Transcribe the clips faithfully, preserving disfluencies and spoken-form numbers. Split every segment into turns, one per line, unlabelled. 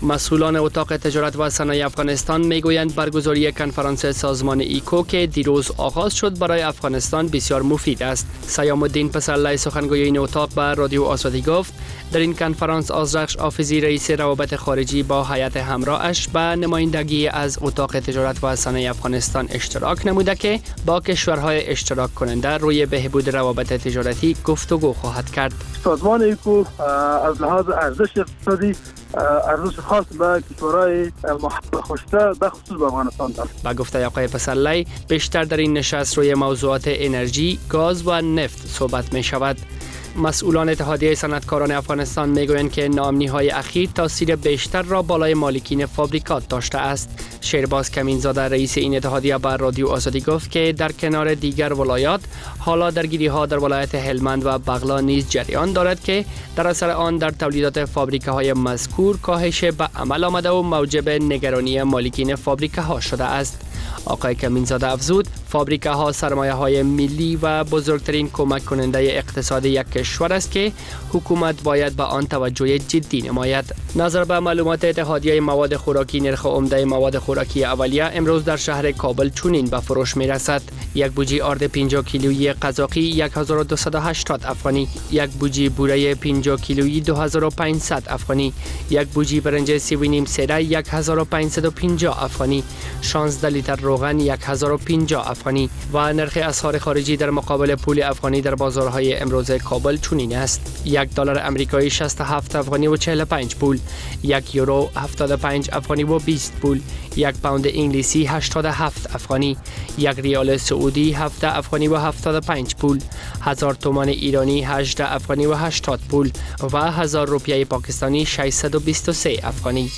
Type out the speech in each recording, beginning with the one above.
مسئولان اتاق تجارت و صنایع افغانستان میگویند برگزاری کنفرانس سازمان ایکو که دیروز آغاز شد برای افغانستان بسیار مفید است. سیام الدین پسرلی سخنگوی این اتاق به رادیو آزادی گفت در این کنفرانس آذرخش حافظی رئیس روابط خارجی با هیئت همراهش به نمایندگی از اتاق تجارت و صنایع افغانستان اشتراک نموده که با کشورهای اشتراک کننده روی بهبود روابط تجارتی گفتگو خواهد کرد.
سازمان ایکو از لحاظ ارزش اقتصادی ارزش خاص به کشورهای خوش‌تر به خصوص به افغانستان دارد.
با گفته آقای پسرلی بیشتر در این نشست روی موضوعات انرژی، گاز و نفت صحبت می شود. مسئولان اتحادیه صنعتکاران افغانستان میگویند که ناامنی‌های اخیر تاثیر بیشتر را بالای مالکین فابریکات داشته است. شیرباز کمینزاده رئیس این اتحادیه به رادیو آزادی گفت که در کنار دیگر ولایات حالا درگیری‌ها در ولایت هلمند و بغلا نیز جریان دارد که در اثر آن در تولیدات فابریکه‌های مذکور کاهش به عمل آمده و موجب نگرانی مالکین فابریکه‌ها شده است. آقای کمینزاده افزود فابریکه ها سرمایه های ملی و بزرگترین کمک کننده اقتصادی یک کشور است که حکومت باید به آن توجه جدی نماید. نظر به معلومات اتحادیه مواد خوراکی، نرخ عمده مواد خوراکی اولیه امروز در شهر کابل چنین به فروش می رسد: یک بوجی آرد پنجاه کیلویی قزاقی صد و دویست و هشتاد افغانی، یک بوجی بوره پنجاه کیلویی دو هزار و پانصد افغانی، یک بوجی برنج سی و نیم سره هزار و پانصد و پنجاه افغانی، شانزده لیتر روغن هزار و پنجاه افغانی و نرخ اسعار خارجی در مقابل پول افغانی در بازارهای امروز کابل چنین است: یک دلار آمریکایی شصت و هفت افغانی و چهل و پنج پول، یک یورو هفتاد و پنج افغانی و بیست پول، یک پوند انگلیسی هشتاد و هفت افغانی، یک ریال سعودی هفت افغانی و هفتاد و پنج پول، هزار تومان ایرانی هجده افغانی و هشتاد پول و هزار روپیه پاکستانی ششصد و بیست و سه افغانی.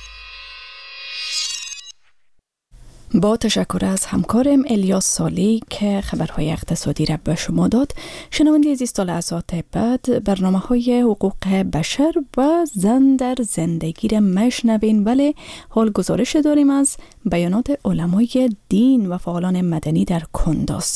با تشکر از همکارم الیاس سالی که خبرهای اقتصادی را به شما داد. شنونده عزیز، تا لحظات بعد برنامه های حقوق بشر و زن در زندگی را مشنوین، ولی حال گزارش داریم از بیانات علمای دین و فعالان مدنی در کندوز.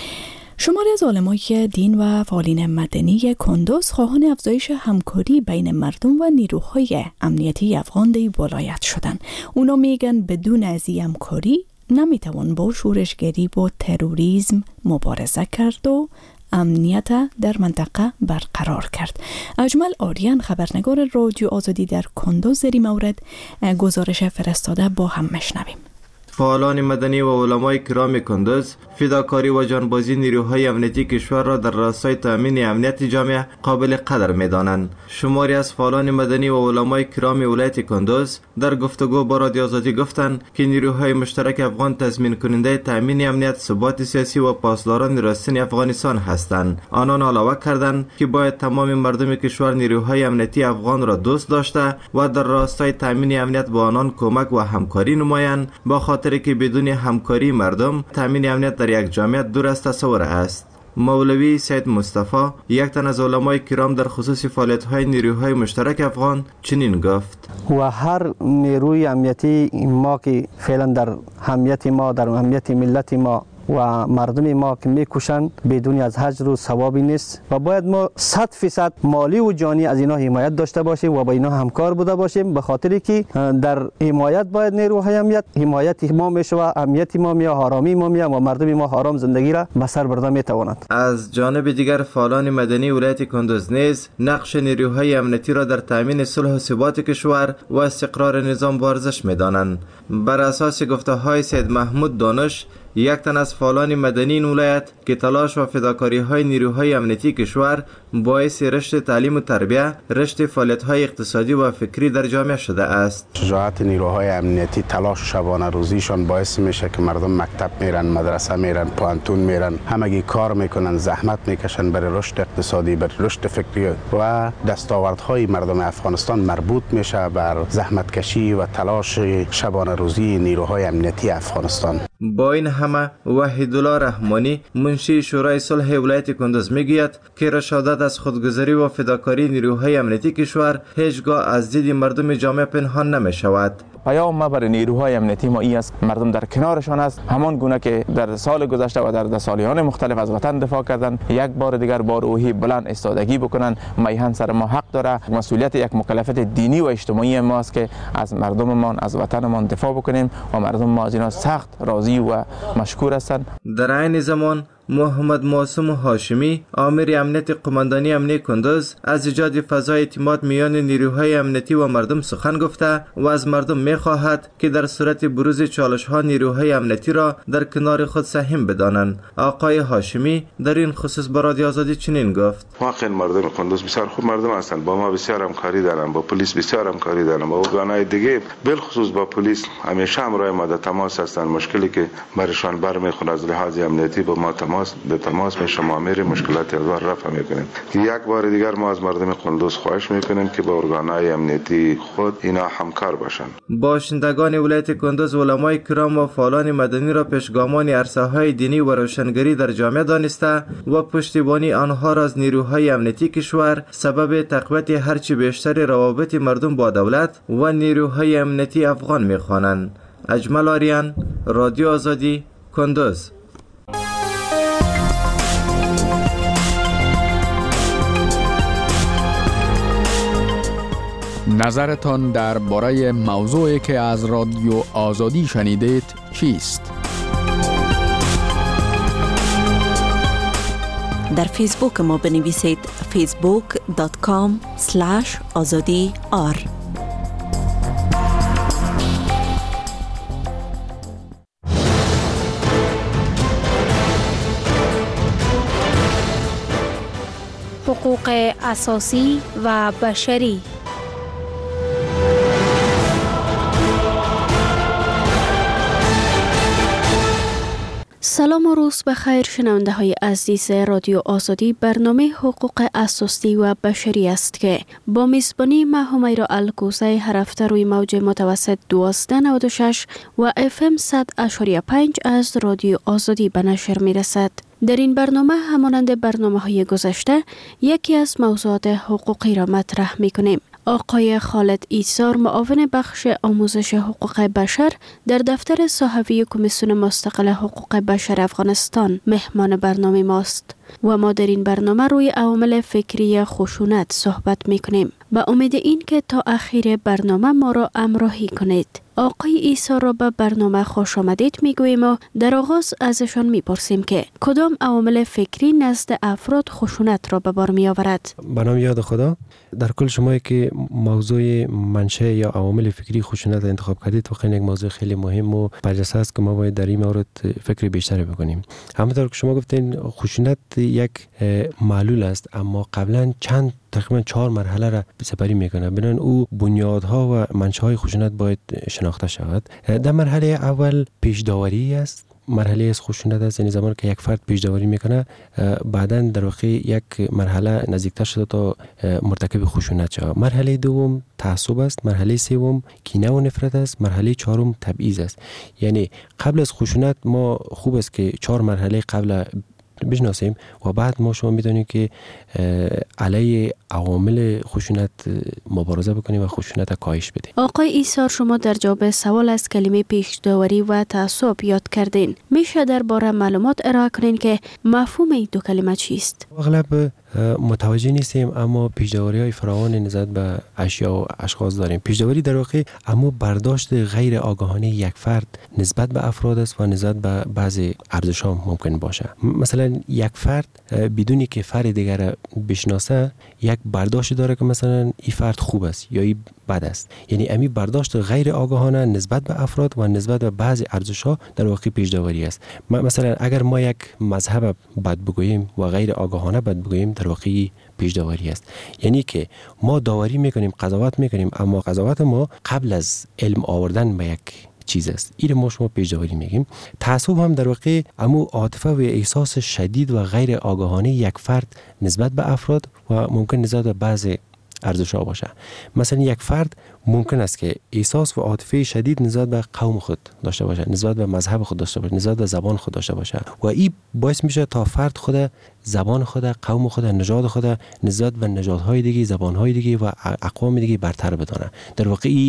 شماری از علمای دین و فعالین مدنی کندوز خواهان افزایش همکاری بین مردم و نیروهای امنیتی افغان در ولایت شدن. اونا میگن بدون از این همکاری نمیتوان با شورشگری با تروریسم مبارزه کرد و امنیت در منطقه برقرار کرد. اجمل آریان، خبرنگار رادیو آزادی در کندوز، در این مورد گزارش فرستاده، با هم مشنویم.
فعالان مدنی و علمای کرام کندوز فداکاری و جانبازی نیروهای امنیتی کشور را در راستای تامین امنیت جامعه قابل قدر می‌دانند. شماری از فعالان مدنی و علمای کرام ولایت کندوز در گفتگو با رادیو آزادی گفتند که نیروهای مشترک افغان تضمین کننده تامین امنیت، ثبات سیاسی و پاسداران راستین افغانستان هستند. آنان علاوه کردند که باید تمام مردم کشور نیروهای امنیتی افغان را دوست داشته و در راستای تامین امنیت با آنان کمک و همکاری نمایند، با خاطر که بدون همکاری مردم تامین امنیت در یک جامعه دور از تصور است. مولوی سید مصطفی، یک تن از علمای کرام در خصوص فعالیت‌های نیروهای مشترک افغان، چنین گفت:
و هر نیروی امنیتی ما که فعلا در امنیت ما، در امنیت ملت ما و مردم ما که میکشن بدون از هجر و ثوابی نیست و باید ما صد فیصد مالی و جانی از اینا حمایت داشته باشیم و با اینا همکار بوده باشیم، به خاطری که در حمایت باید نیروهای امنیت حمایت ما میشه و امنیت ما میاد، آرامی ما میاد و مردم ما آرام زندگی را به سر برده میتواند.
از جانب دیگر فعالان مدنی ولایت کندوز نیز نقش نیروهای امنیتی را در تامین صلح و ثبات کشور و استقرار نظام با ارزش میدانند. بر اساس گفته‌های سید محمود دانش، یک تن از فعالان مدنی این ولایت، که تلاش و فداکاری های نیروهای امنیتی کشور باعث رشد تعلیم و تربیت، رشد فعالیت های اقتصادی و فکری در جامعه شده است.
شجاعت نیروهای امنیتی، تلاش شبانه روزیشان باعث میشه که مردم مکتب میرن، مدرسه میرن، پانتون میرن، همگی کار میکنن، زحمت میکشن برای رشد اقتصادی، برای رشد فکری و دستاوردهای مردم افغانستان مربوط میشه بر زحمت کشی و تلاش شبانه روزی نیروهای امنیتی افغانستان.
با این همه وحیدالله رحمانی، منشی شورای صلح ولایت کندوز، میگوید که رشادت از خودگذری و فداکاری نیروهای امنیتی کشور هیچگاه از دید مردم جامعه پنهان نمی شود.
پیام ما برای نیروهای امنیتی ما این است مردم در کنارشان است، همان گونه که در سال گذشته و در سالیان مختلف از وطن دفاع کردن، یک بار دیگر با روحی بلند ایستادگی بکنن. میهن سر ما حق داره، مسئولیت یک مکلفیت دینی و اجتماعی ماست که از مردممان از وطنمان دفاع بکنیم و مردم ما از اینا سخت راضی و مشکور هستند.
در عین زمان محمد معصوم هاشمی آمر امنیت قماندانی امنیت کندوز از ایجاد فضای اعتماد میان نیروهای امنیتی و مردم سخن گفته و از مردم میخواهد که در صورت بروز چالش ها نیروهای امنیتی را در کنار خود سهم بدانند. آقای هاشمی در این خصوص با رادیو آزادی چنین گفت:
واقعا مردم کندوز بسیار خوب مردم هستند، با ما بسیار همکاری دارند، با پلیس بسیار همکاری دارند، با ارگانهای دیگه بالخصوص با پلیس همیشه همراه ما در تماس هستند. مشکلی که برشان برمیخوره از لحاظ امنیتی با ما تماس به تماس می شما میره، مشکلات از رفع میکنیم. که یک بار دیگر ما از مردم کندوز خواهش میکنیم که با ارگانهای امنیتی خود اینا همکار باشند.
باشندگان ولایت کندوز علمای کرام و فعالان مدنی را پیشگامان عرصه‌های دینی و روشنگری در جامعه دانسته و پشتیبانی آنها را از نیروهای امنیتی کشور سبب تقویت هرچی بیشتر روابط مردم با دولت و نیروهای امنیتی افغان میخوانند. اجمل آریان، رادیو آزادی، کندوز.
نظرتان درباره موضوعی که از رادیو آزادی شنیدید چیست؟
در فیسبوک ما بنویسید فیسبوک دات کام اسلش آزادی آر.
حقوق اساسی و بشری. سلام و روز بخیر شنونده های عزیز رادیو آزادی. برنامه حقوق اساسی و بشری است که با میزبانی من همیرا الکوزی هر هفته روی موج متوسط دوازده نود و شش و اف ام صد اشاری پنج از رادیو آزادی به نشر می رسد. در این برنامه همانند برنامه های گذشته یکی از موضوعات حقوقی را مطرح می کنیم. آقای خالد ایسار معاون بخش آموزش حقوق بشر در دفتر صحفی کمیسیون مستقل حقوق بشر افغانستان مهمان برنامه ماست و ما در این برنامه روی عوامل فکری خشونت صحبت می کنیم. با امید این که تا اخیر برنامه ما را همراهی کنید. آقای ایسار را به برنامه خوش آمدید می گوییم و در آغاز ازشان می پرسیم که کدام عوامل فکری نزد افراد خشونت را به بار می آورد؟
به نام یاد خدا، در کل شما که موضوع منشأ یا عوامل فکری خشونت انتخاب کردید واقعا یک موضوع خیلی مهم و برجسته است که ما باید در این مورد فکر بیشتری بکنیم. همونطور که شما گفتین خشونت یک معلول است، اما قبلا چند تقریبا چهار مرحله را سپری میکنه. بنابراین او بنیادها و منشأهای خشونت باید شناخته شود. در مرحله اول پیش داوری است. مرحله از خشونت است، یعنی زمانی که یک فرد پیش داوری میکنه بعداً در واقع یک مرحله نزدیکتر شده تا مرتکب خشونت شود. مرحله دوم تعصب است، مرحله سوم کینه و نفرت است، مرحله چهارم تبعیض است. یعنی قبل از خشونت ما خوب است که چهار مرحله قبل بشناسیم و بعد ما شما میدونید که علیه عوامل خشونت مبارزه بکنیم و خشونت کاهش بدیم.
آقای ایسار، شما در جواب سوال از کلمه پیش داوری و تعصب یاد کردین. میشه درباره معلومات ارائه کنین که مفهوم این دو کلمه چیست؟
اغلب متوجه نیستیم، اما پیش‌داوری های فراوان نسبت به اشیا و اشخاص داریم. پیش‌داوری در واقع اما برداشت غیر آگاهانه یک فرد نسبت به افراد است و نسبت به بعضی ارزش‌ها ممکن باشه. مثلا یک فرد بدونی که فرد دیگر بشناسه یک برداشت داره که مثلا این فرد خوب است یا این بد است. یعنی امی برداشت غیر آگاهانه نسبت به افراد و نسبت به بعضی ارزش‌ها در واقع پیش‌داوری است. مثلا اگر ما یک مذهب بد بگوییم و غیر آگاهانه بد بگوییم در واقع پیش داوری است. یعنی که ما داوری میکنیم، قضاوت میکنیم، اما قضاوت ما قبل از علم آوردن به یک چیز است. این ما شما پیش داوری میگیم. تعصب هم در واقع امو عاطفه و احساس شدید و غیر آگاهانه یک فرد نسبت به افراد و ممکن نسبت به بعضی ارزش‌ها باشه. مثلا یک فرد ممکن است که احساس و عاطفه شدید نسبت به قوم خود داشته باشه، نسبت به مذهب خود داشته باشه، نسبت به زبان خود داشته باشه و این باعث میشه تا فرد خود زبان خود، قوم خود، نژاد خود نسبت به نژادهای دیگه، زبانهای دیگه و اقوام دیگه برتر بدانه. در واقع این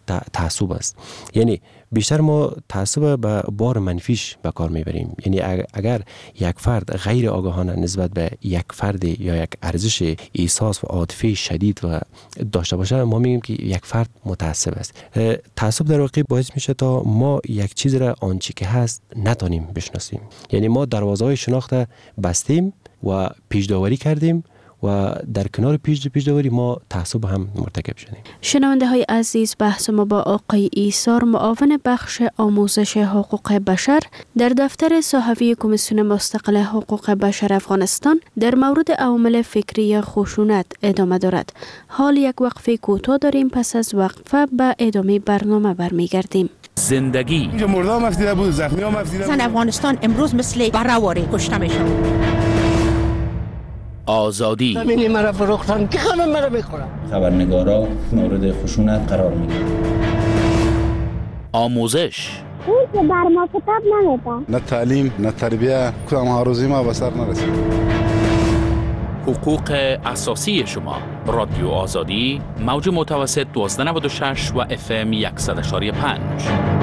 تعصب است. یعنی بیشتر ما تعصب به بار منفیش به کار میبریم. یعنی اگر یک فرد غیر آگاهانه نسبت به یک فرد یا یک ارزش احساس و عاطفه شدید و داشته باشه، ما میگیم که یک فرد متعصب است. تعصب در واقع باعث میشه تا ما یک چیز را آنچه که هست نتونیم بشناسیم. یعنی ما دروازه‌های شناخت بستیم و پیش‌داوری کردیم و در کنار پیش پیش‌داوری ما تعصب هم مرتکب شدیم.
شنونده های عزیز، بحث ما با آقای ایثار، معاون بخش آموزش حقوق بشر در دفتر صحفی کمیسیون مستقل حقوق بشر افغانستان در مورد عوامل فکری خشونت ادامه دارد. حال یک وقفه کوتاه داریم، پس از وقفه به ادامه برنامه برمیگردیم.
زندگی
اینجا مرده هم افدیده بود، زخمی هم افدیده بود.
افغانستان امروز مثل برآوری کشته میشه. آزادی
زمینی مرا فروختن که خانم مرا میخورم.
خبرنگارا مورد خشونت قرار میگیرن.
آموزش
اون که بر ما کتاب نمیده.
نه تعلیم نه تربیه، کدام آرزوی ما به سر نرسید.
حقوق اساسی شما. رادیو آزادی، موج متوسط دوازده نود و شش و اف ام صد و یک و پنج.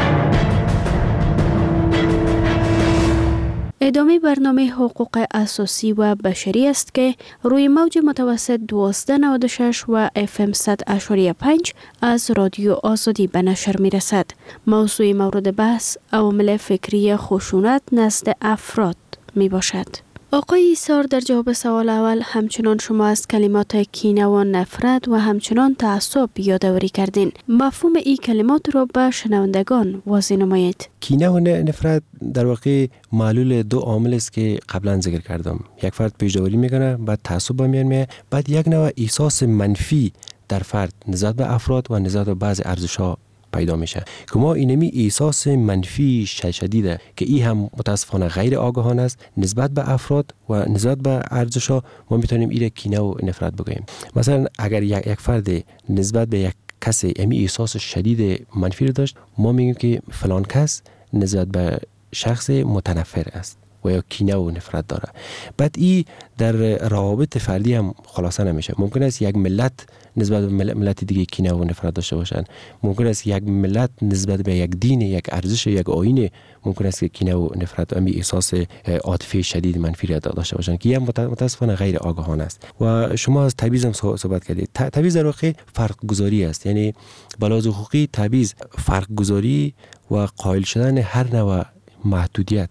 ادامه برنامه حقوق اساسی و بشری است که روی موج متوسط دوازده نود و شش و اف ام صد و پنج از رادیو آزادی به نشر می رسد. موضوع مورد بحث عوامل فکری خشونت نزد افراد می باشد. آقای ایثار، در جواب سوال اول همچنان شما از کلمات کینه و نفرت و همچنان تعصب یادآوری کردین. مفهوم این کلمات را به شنوندگان واضح نمایید.
کینه و نفرت در واقع معلول دو عامل است که قبلا ذکر کردم. یک فرد پیش‌داوری میکنه، بعد تعصب به میان میاد، بعد یک نوع احساس منفی در فرد نسبت به افراد و نسبت به بعض ارزش‌ها پیدا میشه که ما اینمی احساس منفی شدیده که این هم متاسفانه غیر آگاهانه است نسبت به افراد و نسبت به ارزش‌ها، ما میتونیم این کینه و نفرت بگوییم. مثلا اگر یک یک فرد نسبت به یک کسی امی احساس شدید منفی رو داشت، ما میگیم که فلان کس نسبت به شخص متنفر است و یا کینه و نفرت داره. بعد این در روابط فردی هم خلاصه نمیشه. ممکن است یک ملت نسبت به ملت دیگه کینه و نفرت داشته باشن. ممکن است یک ملت نسبت به یک دین، یک ارزش، یک آیین، ممکن است که کینه و نفرت و احساس عاطفه شدید منفی را داشته باشن که هم متاسفانه غیر آگاهانه است. و شما از تبعیض هم صحبت کردید. تبعیض در واقع فرق گذاری است. یعنی بلاز حقوقی تبعیض فرق گذاری و قائل شدن هر نوع محدودیت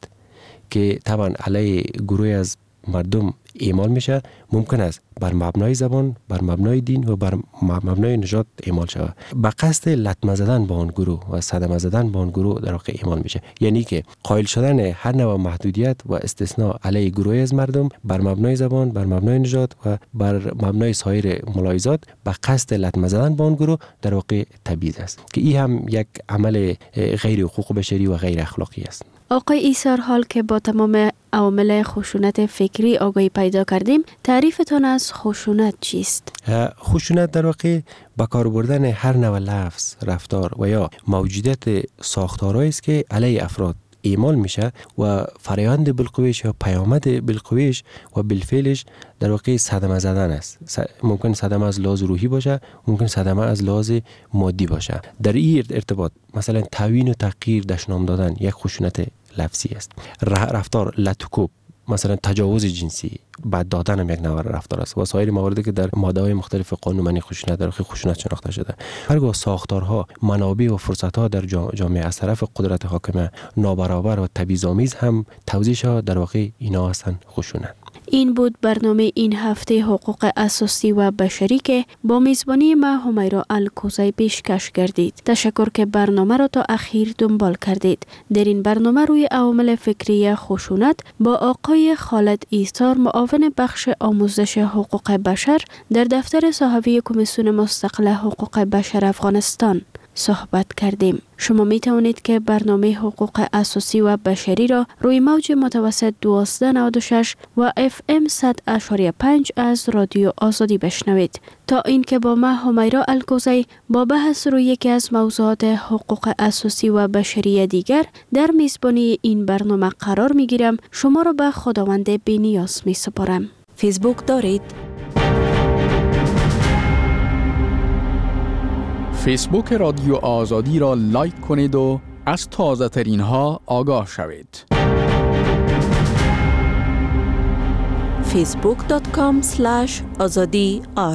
که طبعا علیه گروه از مردم اعمال میشه، ممکن است بر مبنای زبان، بر مبنای دین و بر مبنای نژاد اعمال شود. به قصد لطمه زدن با آن گروه و صدمه زدن با آن گروه در واقع اعمال میشه. یعنی که قائل شدن هر نوع محدودیت و استثناء علیه گروه از مردم بر مبنای زبان، بر مبنای نژاد و بر مبنای سایر ملاحظات به قصد لطمه زدن با آن گروه در واقع تبعیض است که این هم یک عمل غیر حقوق بشری و غیر اخلاقی است.
آقای ایثار، حال که با تمام عوامل خشونت فکری آگاهی پیدا کردیم، تعریفتان از خشونت چیست؟
خشونت در واقع با کار بردن هر نوع لفظ، رفتار و یا موجودیت ساختارهایی است که علیه افراد اعمال میشه و فرایند بالقوهش یا پیامد بالقوهش و بالفعلش در واقع صدمه زدن است. ممکن صدمه از لحاظ روحی باشه، ممکن صدمه از لحاظ مادی باشه. در این ارتباط مثلا توهین و تحقیر دشنام دادن یک خشونت لفظی است. رفتار لطکوب، مثلا تجاوز جنسی، بعد دادن هم یک نوع رفتار است و سایر مواردی که در ماده‌های مختلف قانون منی خشونت در واقع خشونت شناخته شده. هرگاه ساختارها، منابع و فرصت‌ها در جامعه از طرف قدرت حاکمه نابرابر و تبعیض‌آمیز هم توزیع شده، در واقع اینا هستند خشونت.
این بود برنامه این هفته حقوق اساسی و بشری که با میزبانی ما همیرا الکوزی پیشکش کردید. تشکر که برنامه را تا اخیر دنبال کردید. در این برنامه روی عوامل فکری خشونت با آقای خالد ایثار، معاون بخش آموزش حقوق بشر در دفتر صحفی کمیسیون مستقل حقوق بشر افغانستان صحبت کردیم. شما می توانید که برنامه حقوق اساسی و بشری را روی موج متوسط دوازده نود و شش و اف ام صد و پنج از رادیو آزادی بشنوید. تا اینکه با ما همیرا الکوزی با بحث روی یکی از موضوعات حقوق اساسی و بشری دیگر در میزبانی این برنامه قرار می گیرم، شما را به خداوند بی‌نیاز می سپارم.
فیسبوک دارید؟
فیسبوک رادیو آزادی را لایک کنید و از تازه ترین ها آگاه شوید.
فیسبوک دات کام اسلش آزادی آر.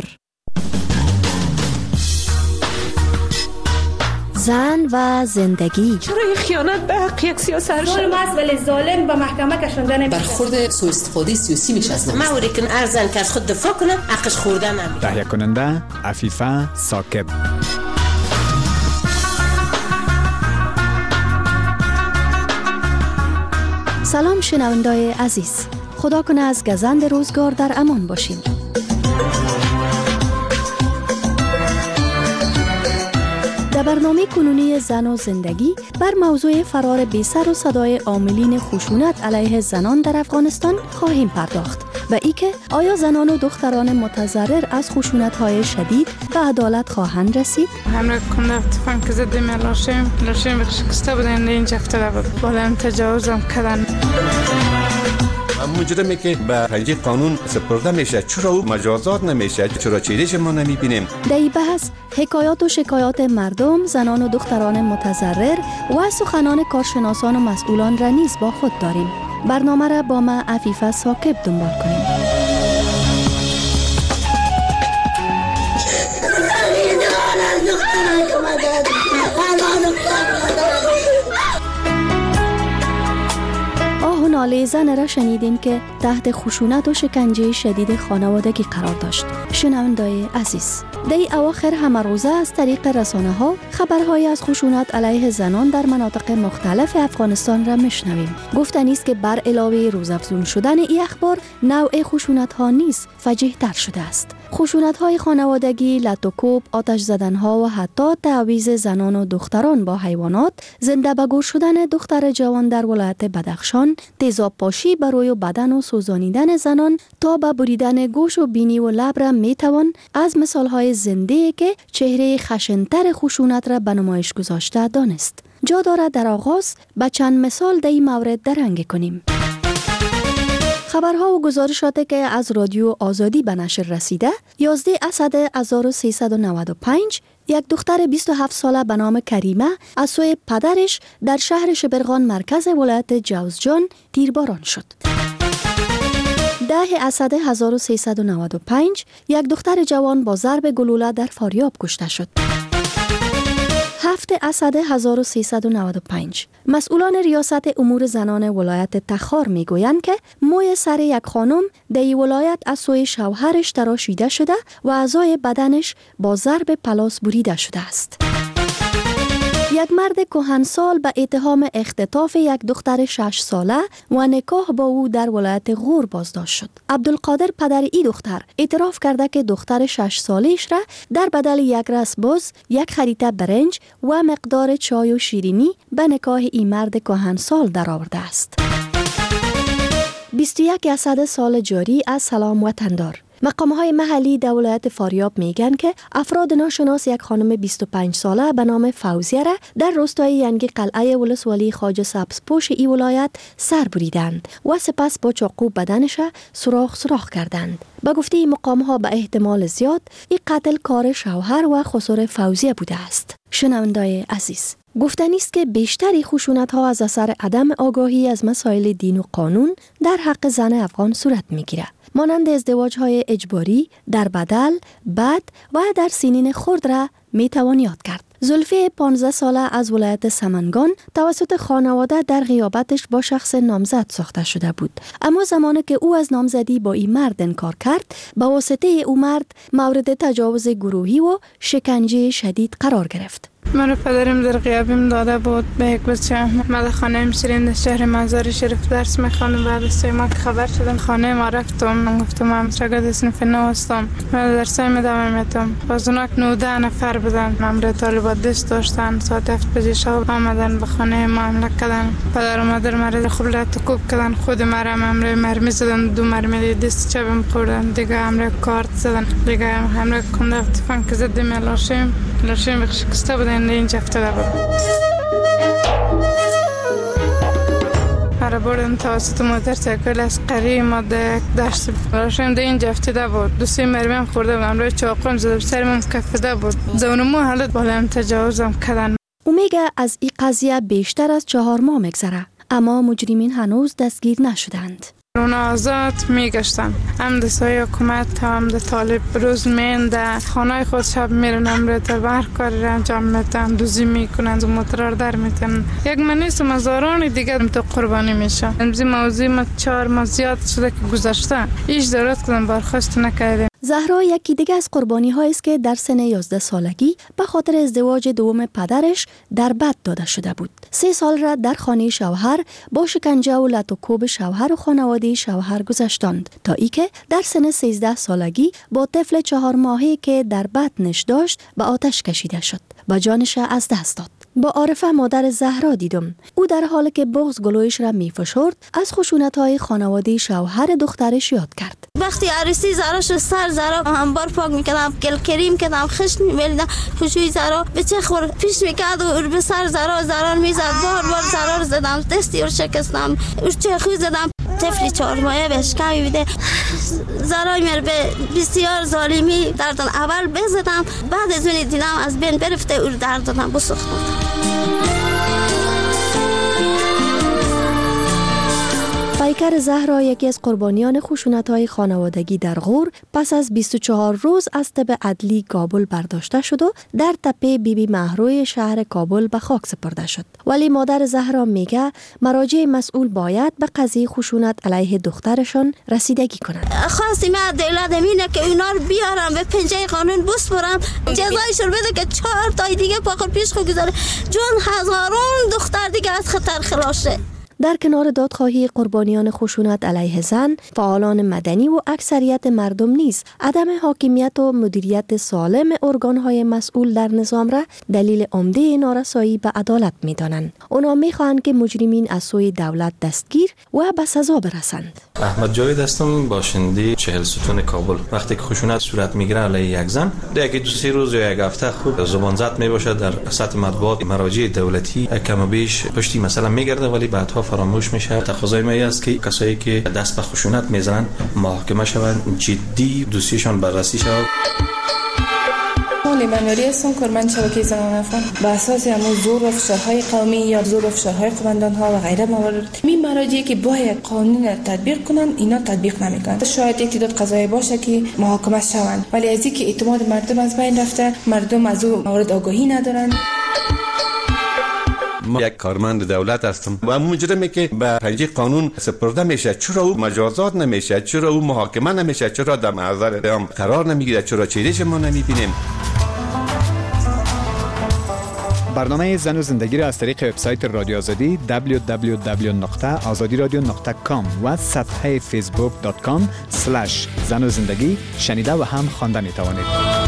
زن و زندگی.
چرا این خیانت به حق یک سیاست
ظلم است ولی ظالم به محکمه کشانده نمیشه.
برخورد سوء استفاده سیاسی میشه از نماز.
موری که ارزن که از خود دفاع کنه حقش خورده نمیشه.
تهیه کننده عفیفه ثاقب.
سلام شنوندای عزیز، خدا کنه از گزند روزگار در امان باشین. در برنامه کنونی زن و زندگی بر موضوع فرار بی سر و صدای عاملین خشونت علیه زنان در افغانستان خواهیم پرداخت و ای که آیا زنان و دختران متضرر از خشونت‌های شدید به عدالت خواهند رسید؟
همراه کنده تفنگ زدیم لاشیم لاشیم شکسته بودن اینجا افتاده بود بالام تجاوزم کردن.
مجرمی که به پنجه قانون سپرده میشه چرا او مجازات نمیشه، چرا چیزش ما نمیبینیم؟
در این بحث حکایات و شکایات مردم، زنان و دختران متضرر و سخنان کارشناسان و مسئولان را نیز با خود داریم. برنامه را با ما عفیفه ثاقب دنبال کنیم. آه و ناله زن را شنیدین که تحت خشونت و شکنجه شدید خانوادگی قرار داشت. شنوندای عزیز، در اواخر همه روزه از طریق رسانه ها خبرهای از خشونت علیه زنان در مناطق مختلف افغانستان را میشنویم. گفتنی است که بر علاوه روزافزون شدن این اخبار، نوع خشونت ها نیز فجیع تر شده است. خشونت های خانوادگی، لط و کوب، آتش زدن ها و حتی تعویض زنان و دختران با حیوانات، زنده به گور شدن دختر جوان در ولایت بدخشان، تیزاب پاشی بر روی بدن و سوزانیدن زنان تا به بریدن گوش و بینی و لب را می توان از مثال های زنده که چهره خشنتر خشونت را به نمایش گذاشته دانست. جا دارد در آغاز به چند مثال در این مورد درنگ کنیم. خبرها و گزارشاتی که از رادیو آزادی به نشر رسیده، یازده اسد هزار و سیصد و نود و پنج یک دختر بیست و هفت ساله به نام کریمه از سوی پدرش در شهر شبرغان مرکز ولایت جوزجان تیرباران شد. ده اسد هزار و سیصد و نود و پنج یک دختر جوان با ضرب گلوله در فاریاب کشته شد. هفت اسد هزار و سیصد و نود و پنج مسئولان ریاست امور زنان ولایت تخار میگویند که موی سر یک خانم در این ولایت از سوی شوهرش تراشیده شده و اعضای بدنش با ضرب پلاس بریده شده است. یک مرد کهنسال به اتهام اختطاف یک دختر شش ساله و نکاح با او در ولایت غور بازداشت شد. عبدالقادر پدر ای دختر اعتراف کرده که دختر شش سالش را در بدل یک رس باز، یک خریطه برنج و مقدار چای و شیرینی به نکاح این مرد کهنسال درآورده است. بیست و یک اسد سال جاری از سلام وطندار. مقام‌های محلی در ولایت فاریاب میگن که افراد ناشناس یک خانم بیست و پنج ساله به نام فوزیه را در روستای ینگی قلعه ولسوالی خواجه سبزپوش ای ولایت سر بریدند و سپس با چاقو بدنش سوراخ سوراخ کردند. با گفته مقام‌ها به احتمال زیاد این قتل کار شوهر و خسر فوزیه بوده است. شنوندای عزیز، گفتنی است که بیشتری خشونت‌ها از اثر عدم آگاهی از مسائل دین و قانون در حق زن افغان صورت می‌گیرد. مانند ازدواج‌های اجباری در بدل، بد و در سنین خرد را میتوان یاد کرد. زلفی پانزده ساله از ولایت سمنگان توسط خانواده در غیابتش با شخص نامزد ساخته شده بود. اما زمانی که او از نامزدی با این مرد انکار کرد، با واسطه او مرد مورد تجاوز گروهی و شکنجه شدید قرار گرفت.
من پدرم در غیابم داده بود به یک بچه. من در خانه همشیرین در شهر مزار شریف درس میخوانم. بعد از ما که خبر شدم خانه ما رفتم. من گفتم من شاگرد صنف نو هستم. من درسای ادامه میدم. باز اونها نوده نفر بودن. مامور طالبات دست داشتن. ساعت هفت بجه شب آمدن به خانه ما حمله کردن. پدر و مادر مرا خلوت کوب کردن. خود مرا مامور مرمی زدن. دو مرمی دست چپم خوردن. دیگه حمله کارت زدن. دیگه حمله کنده تفنگ زدیم لاشیم. لاشیم شکسته بود. اینجا افتاده بود. آخر بردن توسط موتورسیکل از قریب ما در دشت راشم در اینجا افتاده بود. دو سه مرمیم خورده بودم، روی چاقوم زده سرم کفیده بود. زانومو حالت بالام تجاوزم کردن.
او میگه از این قضیه بیشتر از چهار ماه میگذره، اما مجرمین هنوز دستگیر نشدند.
اونا آزاد میگشتن، هم دستای حکومت هم ده طالب روز مین ده خانه خود شب میرن، هم رو تا بر کاری را انجام میتن، دوزی میکنن و موتر در میتن. یک منیست و مزاران دیگه تو قربانی میشه. امزی موضوع ما چهار ماه زیاد شده که گذشته، ایش ضرورت کردن برخواست نکردیم.
زهرا یکی دیگه از قربانی هایی است که در سن یازده سالگی به خاطر ازدواج دوم پدرش در بد داده شده بود. سه سال را در خانه شوهر با شکنجه و لط و کوب شوهر و خانواده شوهر گذشتاند تا ای که در سن سیزده سالگی با طفل چهار ماهه که در بطنش داشت به آتش کشیده شد و جانش از دست داد. با عارفه مادر زهرا دیدم. او در حالی که بغض گلویش را میفشرد از خشونت‌های خانواده شوهر دخترش یاد کرد.
وقتی عروسی زهراش سر زهرا انبار پاک میکردم، گل کریم کردم، خشت می‌میلیدم، خوشوی زهرا به چه خور پیش میکرد و به سر زهرا زهرا میزد، بار بار زهرا رو زدم، دستی رو شکستم، چه خوی زدم. طفلی چهار ماهه بهش کمی بیده، زهرا مر به بسیار ظالمی دردن اول بزدم، بعد از اون دیدم از بین برفته او دردن بسوختم.
پیکر زهرا یکی از قربانیان خشونت‌های خانوادگی در غور پس از بیست و چهار روز از طب عدلی کابل برداشته شد و در تپه بی بی مهروی شهر کابل به خاک سپرده شد. ولی مادر زهرا میگه مراجع مسئول باید به قضیه خشونت علیه دخترشان رسیدگی کنند.
خواستیم از دولت امینه که اونا رو بیارم به پنجه قانون بسپرم، جزایشون بده که چهار تای دیگه پاخر پیش خود گذاره، جون هزاران دختر دیگه از خطر خلاص شه.
در کنار دادخواهی قربانیان خشونت علیه زن، فعالان مدنی و اکثریت مردم نیز عدم حاکمیت و مدیریت سالم ارگان‌های مسئول در نظام را دلیل عمده نارسایی به عدالت می‌دانند. اونا می‌خواهند که مجرمین از سوی دولت دستگیر و به سزا برسند.
احمد جاوید هستم، باشنده چهل ستون کابل. وقتی که خشونت صورت میگیره علیه یک زن، دیگه دو سه روز یا یک هفته خوب زبان زد میباشد در سطح مطبوعات مراجع دولتی کم و بیش پشتی مثلا میگرده، ولی بعدها فراموش میشه. تقاضای ما است که کسایی که دست به خشونت میزنن محاکمه شوند، جدی دوسیشان بررسی شود.
مالی منوری هستم، کارمند شبکه زنان افغان. به اساس همون زور و فشارهای قومی یا زور و فشارهای قومندان ها و غیره موارد می مراجعی که باید قانون تطبیق کنن اینا تطبیق نمیکنن. شاید یک تعداد قضایی باشه که محاکمه شوند، ولی از اینکه اعتماد مردم از بین رفته، مردم از او مورد آگاهی ندارن.
ما یک کارمند دولت هستم و مجرمی که به پنجه قانون سپرده میشه، چرا او مجازات نمیشه، چرا او محاکمه نمیشه، چرا در معذر اتهام قرار نمیگیره، چرا چهرهش ما نمیبینیم.
برنامه زن و زندگی را از طریق وبسایت رادیو آزادی دبلیو دبلیو دبلیو نقطه آزادی رادیو نقطه کام و صفحه فیسبوک دات کام اسلش زن و زندگی شنیده و هم خوانده می توانید.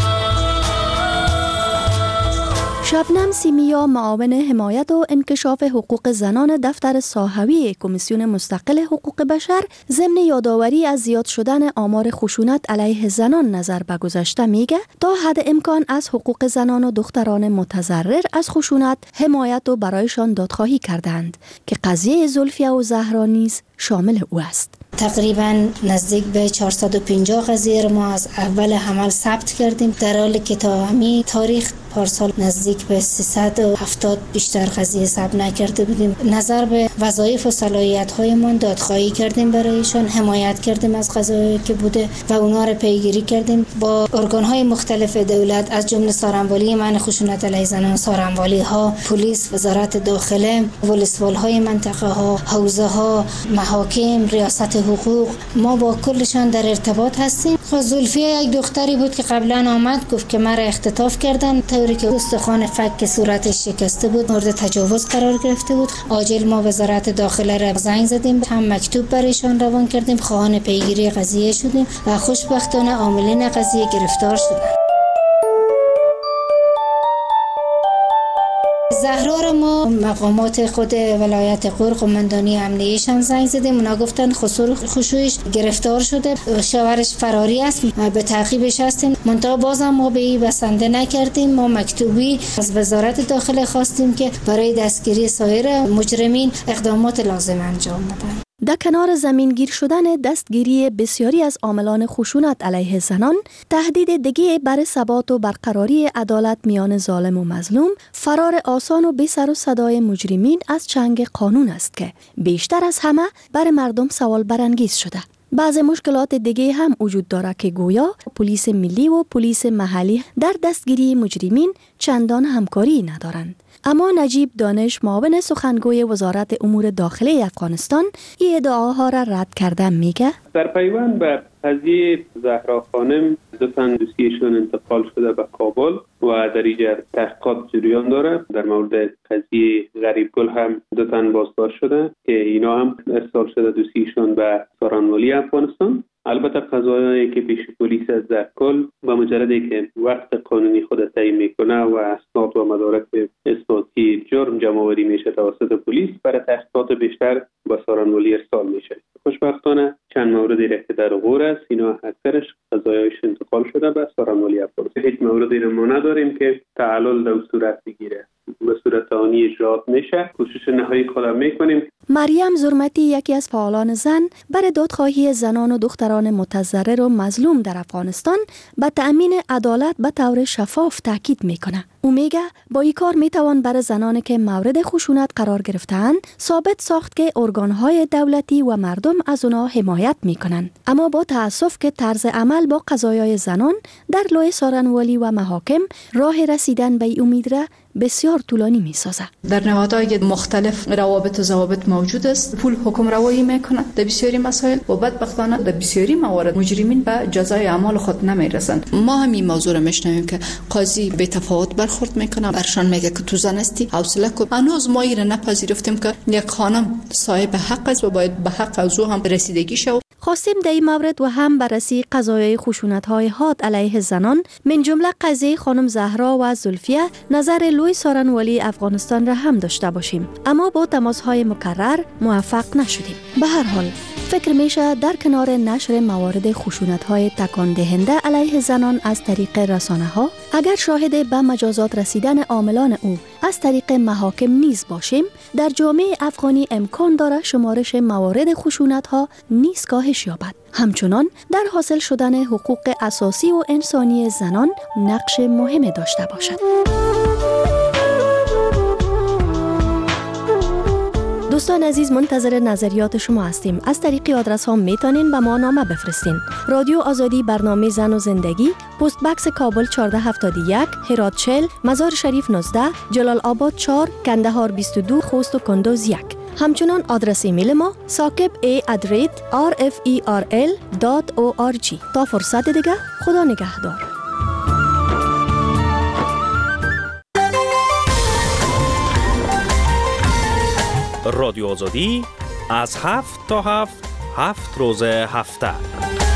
شبنم سیمیا، معاون حمایت و انکشاف حقوق زنان دفتر ساحوی کمیسیون مستقل حقوق بشر، ضمن یادآوری از زیاد شدن آمار خشونت علیه زنان نظر به گذشته میگه تا حد امکان از حقوق زنان و دختران متضرر از خشونت حمایت و برایشان دادخواهی کردند که قضیه زلفیه و زهرا نیز شامل او است.
تقریبا نزدیک به چهارصد و پنجاه قضیه ما از اول حمل ثبت کردیم، در حالی که تا همین تاریخ پارسال نزدیک به سیصد و هفتاد بیشتر قضیه ثبت نکرده بودیم. نظر به وظایف و صلاحیت‌هایمان دادخواهی کردیم، برایشان حمایت کردیم از قضایایی که بوده و اونا رو پیگیری کردیم با ارگان‌های مختلف دولت، از جمله سارنوالی منع خشونت علیه زنان، سارنوالی‌ها، پلیس، وزارت داخله، ولسوال‌های منطقه ها، حوزه ها، محاکم، ریاست حقوق. ما با کلشان در ارتباط هستیم. زلفیه یک دختری بود که قبلا آمد گفت که مرا اختطاف کردن، طوری که استخوان فک صورتش شکسته بود، مورد تجاوز قرار گرفته بود. عاجل ما وزارت داخله را زنگ زدیم، هم مکتوب برایشان روان کردیم، خواهان پیگیری قضیه شدیم و خوشبختانه عاملین قضیه گرفتار شدند. زهرا رو ما مقامات خود ولایت غور قماندانی امنیه‌شان زنگ زدیم، اونا گفتن خسرو خشویش گرفتار شده، شوهرش فراری است، به تعقیبش هستیم. منتها بازم ما به این بسنده نکردیم. ما مکتوبی از وزارت داخله خواستیم که برای دستگیری سایر مجرمین اقدامات لازم انجام بدن.
در کنار زمینگیر شدن دستگیری بسیاری از عاملان خشونت علیه زنان، تهدید دیگه بر ثبات و برقراری عدالت میان ظالم و مظلوم، فرار آسان و بی سر و صدای مجرمین از چنگ قانون است که بیشتر از همه بر مردم سوال برانگیز شده. بعض مشکلات دیگه هم وجود داره که گویا پلیس ملی و پلیس محلی در دستگیری مجرمین چندان همکاری ندارند. اما نجیب دانش، معاون سخنگوی وزارت امور داخلی افغانستان، این ادعاها را رد کرده میگه
در پیوند به قضیه زهرا خانم دو تن دوسیشون انتقال شده به کابل و در اینجا تحقیقات جریان داره. در مورد قضیه غریب گل هم دو تن بازداشت شده که اینا هم ارسال شده دوسیشون به سارنوالی افغانستان. البته قضایایی که پیش پلیس است در کل با مجردی که وقت قانونی خود تعیین میکنه و اسناد و مدارک اثباتی جرم جمع آوری میشه توسط پلیس، برای تحقیقات بیشتر با سارنوالی ارسال میشه. خوشبختانه چند موردی را که در غور است، اینا اکثرش قضایایش انتقال شده به سارنوالی افغانستان. هیچ موردی را ما نداریم که تعلل در صورت بگیره. به صورت آنی اجرات میشه. کوشش نهایی خودم میکنیم.
مریم زرمتی، یکی از فعالان زن، برای دادخواهی زنان و دختران متضرر و مظلوم در افغانستان به تأمین عدالت به طور شفاف تاکید میکنه. او میگه با این کار میتوان برای زنانی که مورد خشونت قرار گرفته‌اند ثابت ساخت که ارگانهای دولتی و مردم از اونا حمایت میکنن. اما با تأسف که طرز عمل با قضایای زنان در لوی سارنوالی و محاکم راه رسیدن به این امید را بسیار طولانی میسازه.
در نهادهای مختلف روابط و ضوابط موجود است. پول حکم روایی میکنه در بسیاری مسائل و بدبختانه در بسیاری موارد مجرمین به جزای اعمال خود نمیرسند. ما هم این موضوع را میشنویم که قاضی به تفاوت برخورد میکنه، برشان میگه که تو زن هستی، حوصله کن. هنوز ما این نپذیرفتیم که یک خانم صاحب حق است و باید به حق از او هم رسیدگی شود.
خواستیم در این مورد و هم بررسی قضایای خشونت‌های حاد علیه زنان من جمله قضیه خانم زهرا و زلفیه نظر لوی سارنوالی افغانستان را هم داشته باشیم، اما با تماس‌های مکرر موفق نشدیم. به هر حال فکر میشه در کنار نشر موارد خشونت‌های تکان دهنده علیه زنان از طریق رسانه‌ها، اگر شاهد به مجازات رسیدن عاملان او از طریق محاکم نیز باشیم، در جامعه افغانی امکان داره شمارش موارد خشونت‌ها نیز کاهش یابد. همچنان در حاصل شدن حقوق اساسی و انسانی زنان نقش مهم داشته باشد. دوستان عزیز، منتظر نظریات شما هستیم. از طریق آدرس ها میتونین به ما نامه بفرستین. رادیو آزادی، برنامه زن و زندگی، پست باکس کابل چهارده هفتاد و یک، هرات چهل، مزار شریف نوزده، جلال آباد چهار، کندهار بیست و دو، خوست و کندوز یک. همچنان آدرس ایمیل ما ساکب ای ادریت آر اف ای آر ال دات او آر جی. تا فرصت دیگه، خدا نگهدار.
رادیو آزادی از هفت تا هفت هفت روز هفته